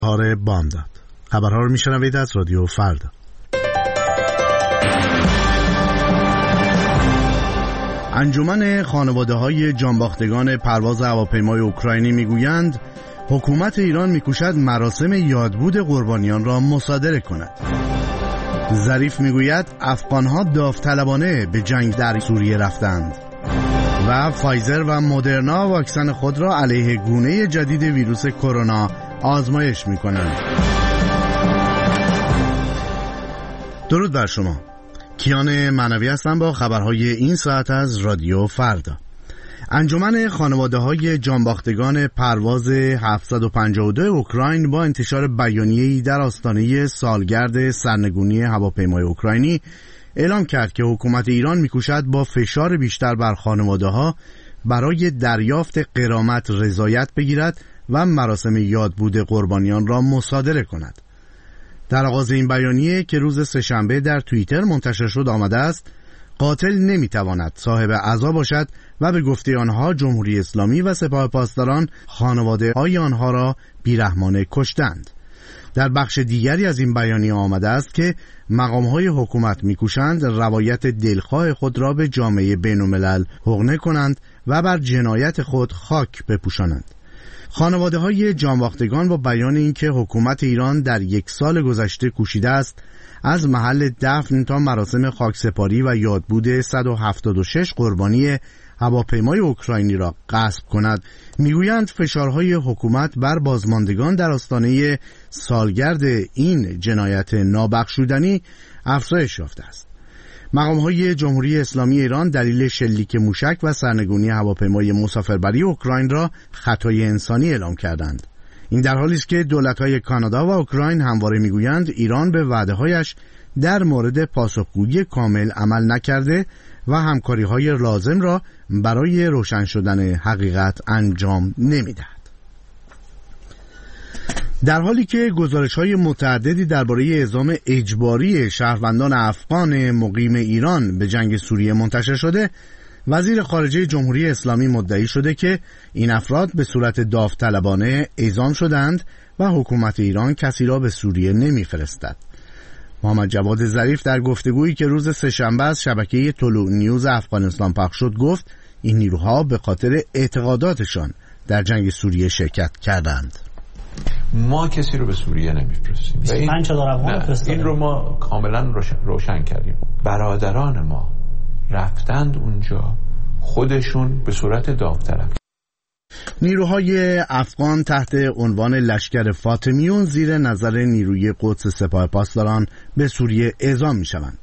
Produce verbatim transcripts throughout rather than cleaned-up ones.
آره بامداد. خبرها رو میشنوید از رادیو فردا. انجمن خانواده‌های جانباختگان پرواز هواپیمای اوکراینی میگویند حکومت ایران میکوشد مراسم یادبود قربانیان را مصادره کند. ظریف میگوید افغانها داوطلبانه به جنگ در سوریه رفتند. و فایزر و مدرنا واکسن خود را علیه گونه جدید ویروس کرونا آزمایش میکنند. درود بر شما. کیان معنوی هستم با خبرهای این ساعت از رادیو فردا. انجمن خانواده‌های جانباختگان پرواز هفتصد و پنجاه و دو اوکراین با انتشار بیانیه‌ای در آستانه سالگرد سرنگونی هواپیمای اوکراینی اعلام کرد که حکومت ایران می‌کوشد با فشار بیشتر بر خانواده‌ها برای دریافت غرامت رضایت بگیرد و مراسم یادبود قربانیان را مصادره کند. در آغاز این بیانیه که روز سه‌شنبه در توییتر منتشر شد آمده است: قاتل نمیتواند صاحب عزا باشد و به گفته آنها جمهوری اسلامی و سپاه پاسداران خانواده های آنها را بیرحمانه کشتند. در بخش دیگری از این بیانیه آمده است که مقام های حکومت میکوشند روایت دلخواه خود را به جامعه بین الملل حقنه کنند و بر جنایت خود خاک بپوشانند. خانواده های جانباختگان با بیان اینکه حکومت ایران در یک سال گذشته کوشیده است از محل دفن تا مراسم خاکسپاری و یادبود صد و هفتاد و شش قربانی هواپیمای اوکراینی را غصب کند، میگویند فشارهای حکومت بر بازماندگان در آستانه سالگرد این جنایت نابخشودنی افزایش یافته است. مقام‌های جمهوری اسلامی ایران دلیل شلیک موشک و سرنگونی هواپیمای مسافربری اوکراین را خطای انسانی اعلام کردند. این در حالی است که دولت‌های کانادا و اوکراین همواره میگویند ایران به وعده‌هایش در مورد پاسخگویی کامل عمل نکرده و همکاری‌های لازم را برای روشن شدن حقیقت انجام نمی‌دهد. در حالی که گزارش‌های متعددی درباره اعزام اجباری شهروندان افغان مقیم ایران به جنگ سوریه منتشر شده، وزیر خارجه جمهوری اسلامی مدعی شده که این افراد به صورت داوطلبانه اعزام شدند و حکومت ایران کسی را به سوریه نمی‌فرستد. محمد جواد ظریف در گفتگویی که روز سه‌شنبه از شبکه طلوع نیوز افغانستان پخش شد گفت این نیروها به خاطر اعتقاداتشان در جنگ سوریه شرکت کردند. ما کسی رو به سوریه نمیفرستیم. این, این رو ما کاملا روشن, روشن کردیم. برادران ما رفتند اونجا خودشون به صورت داوطلب. نیروهای افغان تحت عنوان لشکر فاطمیون زیر نظر نیروی قدس سپاه پاسداران به سوریه اعزام می شوند.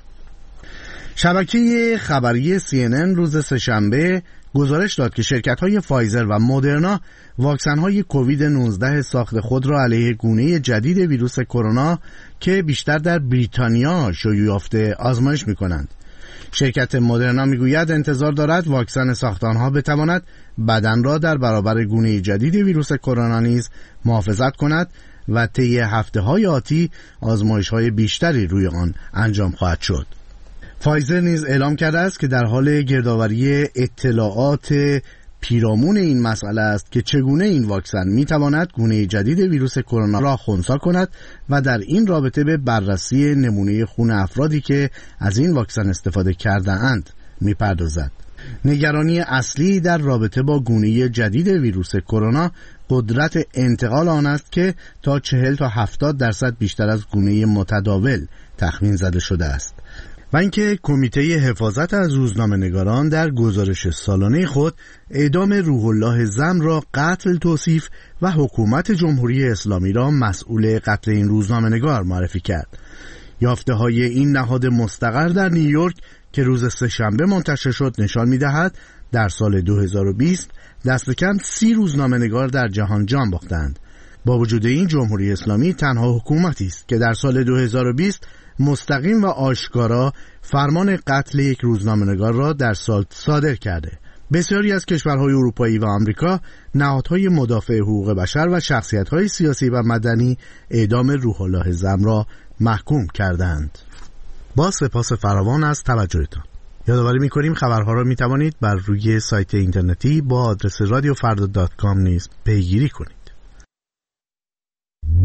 شبکه خبری سی ان ان روز سه‌شنبه گزارش داد که شرکت‌های فایزر و مدرنا واکسن‌های کووید نوزده ساخت خود را علیه گونه جدید ویروس کرونا که بیشتر در بریتانیا شیوع یافته آزمایش می‌کنند. شرکت مدرنا میگوید انتظار دارد واکسن ساخت آنها بتواند بدن را در برابر گونه جدید ویروس کرونا نیز محافظت کند و طی هفته‌های آتی آزمایش‌های بیشتری روی آن انجام خواهد شد. فایزر نیز اعلام کرده است که در حال گردآوری اطلاعات پیرامون این مسئله است که چگونه این واکسن میتواند گونه جدید ویروس کرونا را خنثی کند و در این رابطه به بررسی نمونه خون افرادی که از این واکسن استفاده کرده اند میپردازد. نگرانی اصلی در رابطه با گونه جدید ویروس کرونا قدرت انتقال آن است که تا چهل تا هفتاد درصد بیشتر از گونه متداول تخمین زده شده است. و اینکه کمیته حفاظت از روزنامه‌نگاران در گزارش سالانه خود اعدام روح الله زم را قتل توصیف و حکومت جمهوری اسلامی را مسئول قتل این روزنامه‌نگار معرفی کرد. یافته‌های این نهاد مستقر در نیویورک که روز سه‌شنبه منتشر شد نشان می‌دهد در سال دو هزار و بیست دست کم سی روزنامه‌نگار در جهان جان باختند. با وجود این جمهوری اسلامی تنها حکومتی است که در سال دو هزار و بیست مستقیم و آشکارا فرمان قتل یک روزنامه‌نگار را در سال صادر کرده. بسیاری از کشورهای اروپایی و آمریکا نهادهای مدافع حقوق بشر و شخصیت‌های سیاسی و مدنی اعدام روح الله زم را محکوم کردند. با سپاس فراوان از توجهتان. یادآوری می‌کنیم خبرها را می‌توانید بر روی سایت اینترنتی با آدرس رادیو فردا دات کام نیز پیگیری کنید.